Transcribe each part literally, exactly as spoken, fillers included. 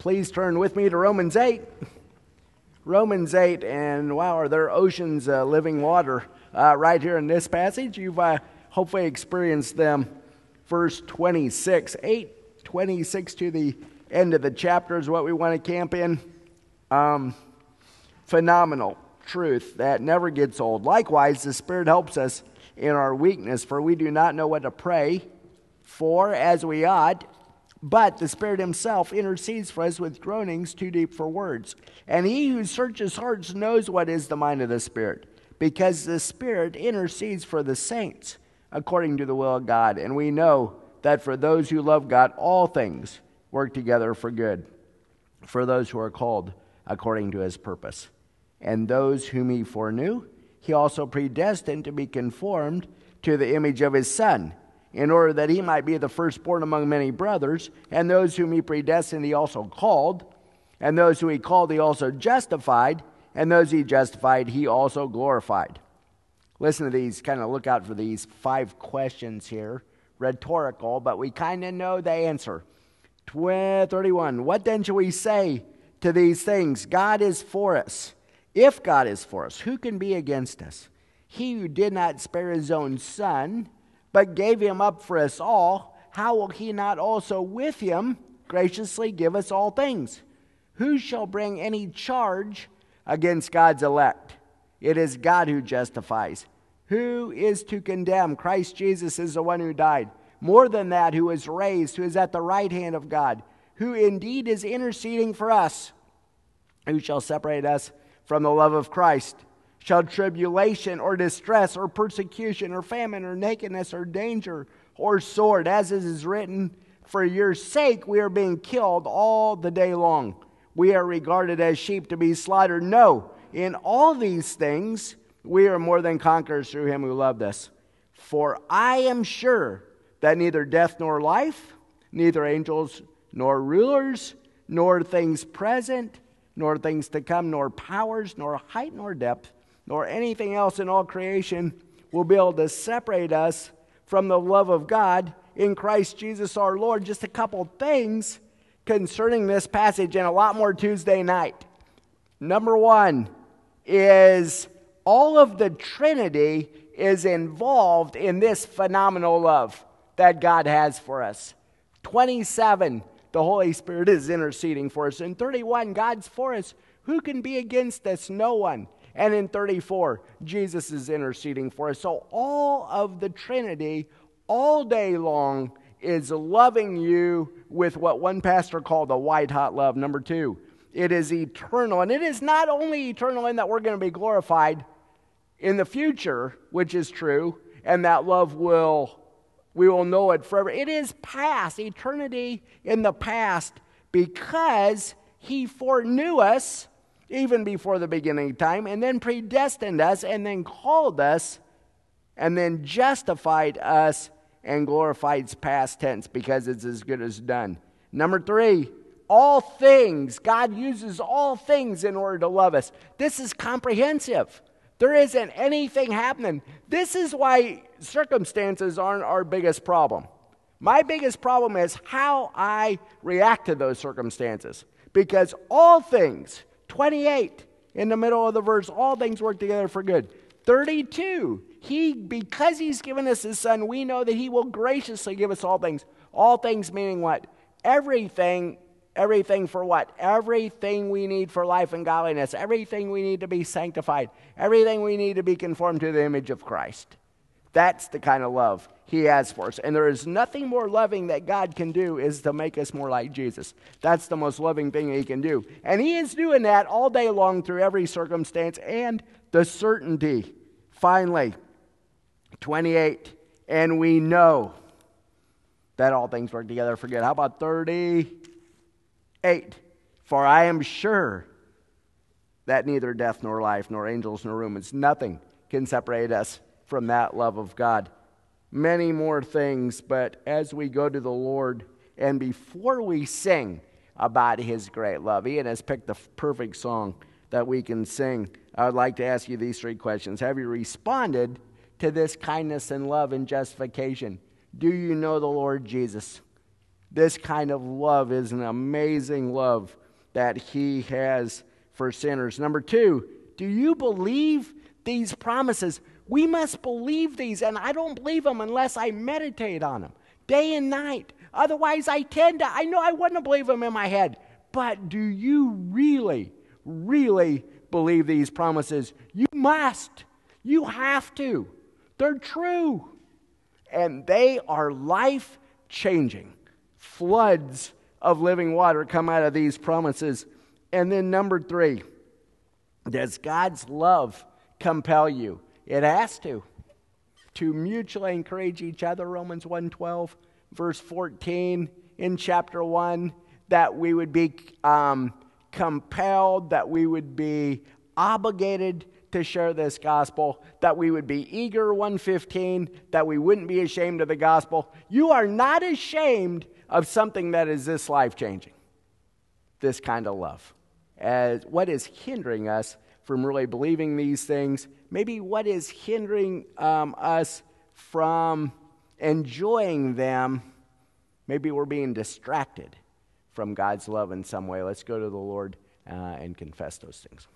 please turn with me to Romans eight. Romans eight, and wow, are there oceans of uh, living water uh, right here in this passage? You've uh, hopefully experienced them. Verse twenty-six, eight twenty-six to the end of the chapter is what we want to camp in. Um, phenomenal truth that never gets old. Likewise, the Spirit helps us in our weakness, for we do not know what to pray for as we ought, but the Spirit himself intercedes for us with groanings too deep for words. And he who searches hearts knows what is the mind of the Spirit, because the Spirit intercedes for the saints according to the will of God. And we know that for those who love God, all things work together for good, for those who are called according to his purpose. And those whom he foreknew, he also predestined to be conformed to the image of his Son, in order that he might be the firstborn among many brothers. And those whom he predestined, he also called. And those who he called, he also justified. And those he justified, he also glorified. Listen to these, kind of look out for these five questions here. Rhetorical, but we kind of know the answer. thirty-one, what then shall we say to these things? God is for us. If God is for us, who can be against us? He who did not spare his own Son, but gave him up for us all, how will he not also with him graciously give us all things? Who shall bring any charge against God's elect? It is God who justifies. Who is to condemn? Christ Jesus is the one who died. More than that, who is raised, who is at the right hand of God, who indeed is interceding for us. Who shall separate us from the love of Christ? Shall tribulation or distress or persecution or famine or nakedness or danger or sword, as it is written, for your sake we are being killed all the day long. We are regarded as sheep to be slaughtered. No, in all these things we are more than conquerors through him who loved us. For I am sure that neither death nor life, neither angels nor rulers, nor things present, nor things to come, nor powers, nor height, nor depth, nor anything else in all creation will be able to separate us from the love of God in Christ Jesus our Lord. Just a couple things concerning this passage and a lot more Tuesday night. Number one is all of the Trinity is involved in this phenomenal love that God has for us. twenty-seven, the Holy Spirit is interceding for us. In thirty-one, God's for us. Who can be against us? No one. And in thirty-four, Jesus is interceding for us. So all of the Trinity, all day long, is loving you with what one pastor called a white-hot love. Number two, it is eternal. And it is not only eternal in that we're going to be glorified in the future, which is true, and that love will, we will know it forever. It is past, eternity in the past, because he foreknew us even before the beginning of time, and then predestined us, and then called us, and then justified us, and glorified's past tense, because it's as good as done. Number three, all things. God uses all things in order to love us. This is comprehensive. There isn't anything happening. This is why circumstances aren't our biggest problem. My biggest problem is how I react to those circumstances. Because all things, twenty-eight, in the middle of the verse, all things work together for good. thirty-two, he, because he's given us his Son, we know that he will graciously give us all things. All things meaning what? Everything. Everything for what? Everything we need for life and godliness. Everything we need to be sanctified. Everything we need to be conformed to the image of Christ. That's the kind of love he has for us. And there is nothing more loving that God can do is to make us more like Jesus. That's the most loving thing he can do. And he is doing that all day long through every circumstance, and the certainty. Finally, twenty-eight, and we know that all things work together for good. How about thirty? Eight, for I am sure that neither death nor life, nor angels nor rulers, nothing can separate us from that love of God. Many more things, but as we go to the Lord, and before we sing about his great love, Ian has picked the perfect song that we can sing. I would like to ask you these three questions. Have you responded to this kindness and love and justification? Do you know the Lord Jesus? This kind of love is an amazing love that he has for sinners. Number two, do you believe these promises? We must believe these, and I don't believe them unless I meditate on them day and night. Otherwise, I tend to, I know I wouldn't believe them in my head. But do you really, really believe these promises? You must. You have to. They're true. And they are life-changing. Floods of living water come out of these promises. And then number three, does God's love compel you? It has to. To mutually encourage each other, Romans one twelve, verse fourteen in chapter one, that we would be um, compelled, that we would be obligated to share this gospel, that we would be eager, one fifteen, that we wouldn't be ashamed of the gospel. You are not ashamed of something that is this life-changing, this kind of love. As what is hindering us from really believing these things, maybe what is hindering um, us from enjoying them, maybe we're being distracted from God's love in some way. Let's go to the Lord uh, and confess those things.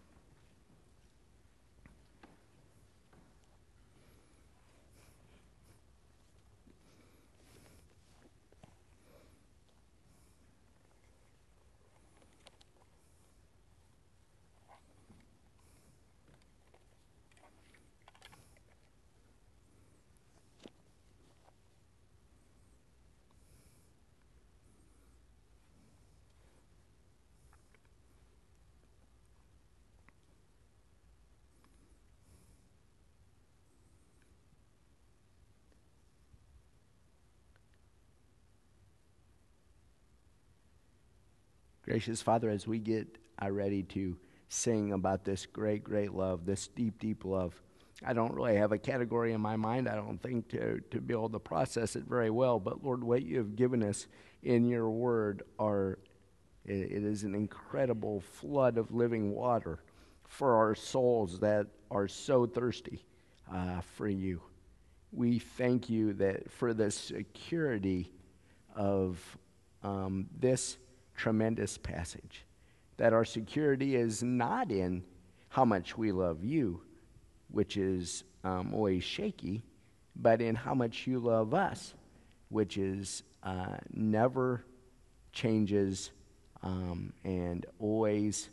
Gracious Father, as we get uh, ready to sing about this great, great love, this deep, deep love, I don't really have a category in my mind, I don't think, to, to be able to process it very well. But Lord, what you have given us in your word are, it, it is an incredible flood of living water for our souls that are so thirsty uh, for you. We thank you that for the security of um, this tremendous passage, that our security is not in how much we love you, which is um, always shaky, but in how much you love us, which is uh, never changes um, and always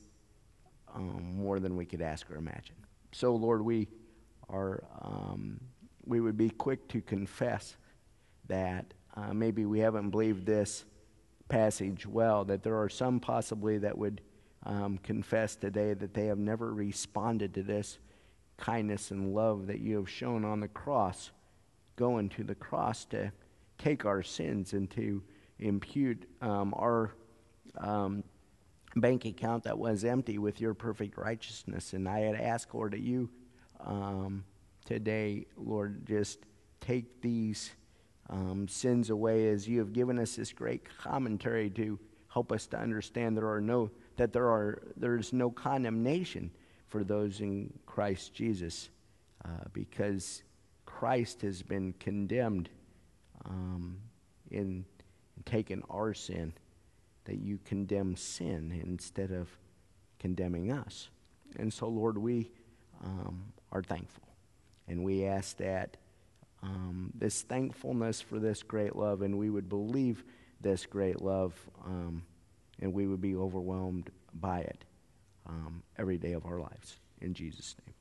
um, more than we could ask or imagine. So, Lord, we are um, we would be quick to confess that uh, maybe we haven't believed this passage well, that there are some possibly that would um, confess today that they have never responded to this kindness and love that you have shown on the cross, going to the cross to take our sins and to impute um, our um, bank account that was empty with your perfect righteousness. And I had asked, Lord, that you um, today, Lord, just take these Um, sins away, as you have given us this great commentary to help us to understand there are no that there are there is no condemnation for those in Christ Jesus, uh, because Christ has been condemned um, in, in taking our sin, that you condemn sin instead of condemning us. And so, Lord, we um, are thankful, and we ask that Um, this thankfulness for this great love, and we would believe this great love, um, and we would be overwhelmed by it um, every day of our lives. In Jesus' name.